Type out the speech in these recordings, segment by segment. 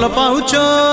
पाउछ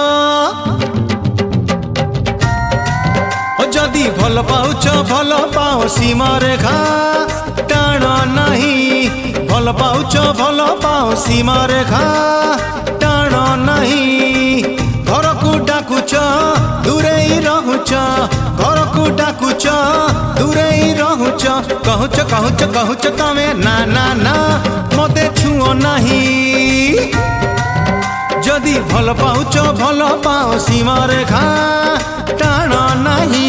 जदि भल पाउछ भल पाओ सीमा रेखा टाण नहीं भल पाउछ भल पाओ सीमा रेखा टाण नहीं घर को डाकुछ दूरे रहुछ घर को डाकुछ दूरे रहुछ कहूच कहूच कहूच तमे ना ना ना मते छुओ नहीं जदि भल पाउछ भल पाओ सीमा रेखा टाण नहीं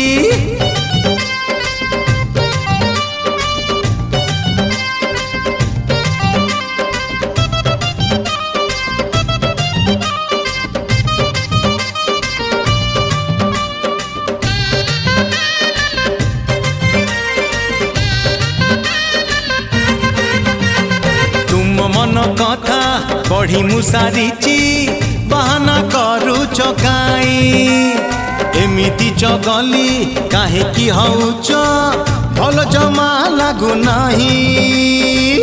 मन कथा बढ़ी मुसारिची बहाना करूच काई एमिति चगली काहे की हउच भल जमा लागू नहीं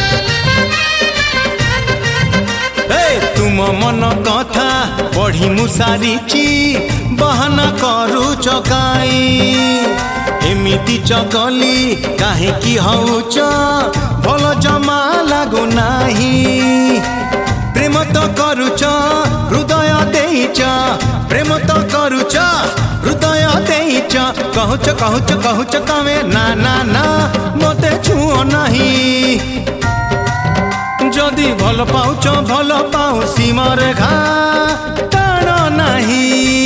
तुम मन कथा बढ़ी मुसारिची बहाना करूच काई एमिति चगली काहे की हउच भल जमा लागू नहीं प्रेम तो करुच हृदय देइच प्रेम तो करुच हृदय देइच कहूच कहूच कहूच तमे ना ना ना मते छुओ नहीं जदि भल पाउछ भल पाओ सीमा रेखा टाण नहीं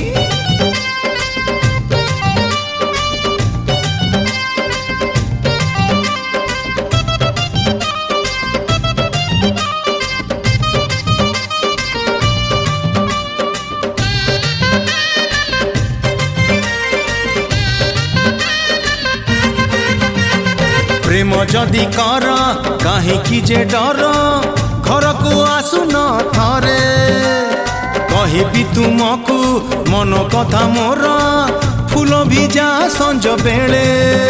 प्रेम जदि कर काहे की जे डर घर को आसु न थरे कहबी तुमको मन कथा मोर फूल भिजा संज बेले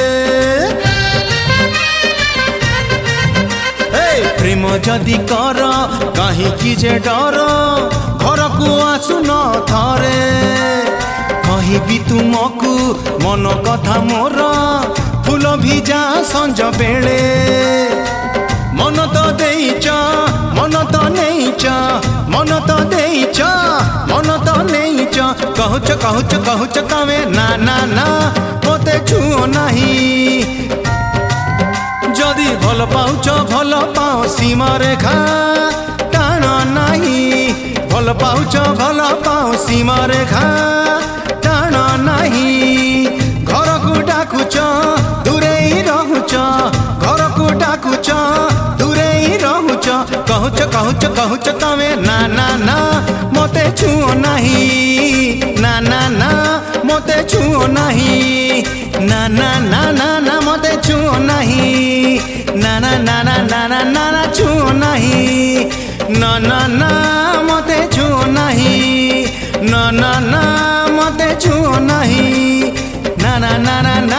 प्रेम जदि कर काहे की जे डर घर को आसु न थरे कहबी तुमको मन कथा मोर फूल भिजा संज बेले मन तो देइच मन तो नेइच मन तो देइच मन तो नेइच कहूच कहूच कहूच तमे ना ना ना मते छुओ नहीं जदि भल पाउछ भल पाओ सीमा रेखा टाण नहीं भल पाउछ भल पाओ सीमा रेखा टाण नहीं घर को डाकुछ दूरे रहुछ घर को डाकुछ दूरे रहुछ कहूच कहूच कहूच तमे ना ना ना मते छुओ नहीं ना ना ना मते छुओ नहीं ना ना ना ना ना मते छुओ नहीं ना ना ना ना ना ना ना ना छुओ नहीं ना ना ना मते छुओ नहीं ना ना ना मते छुओ नहीं ना ना ना ना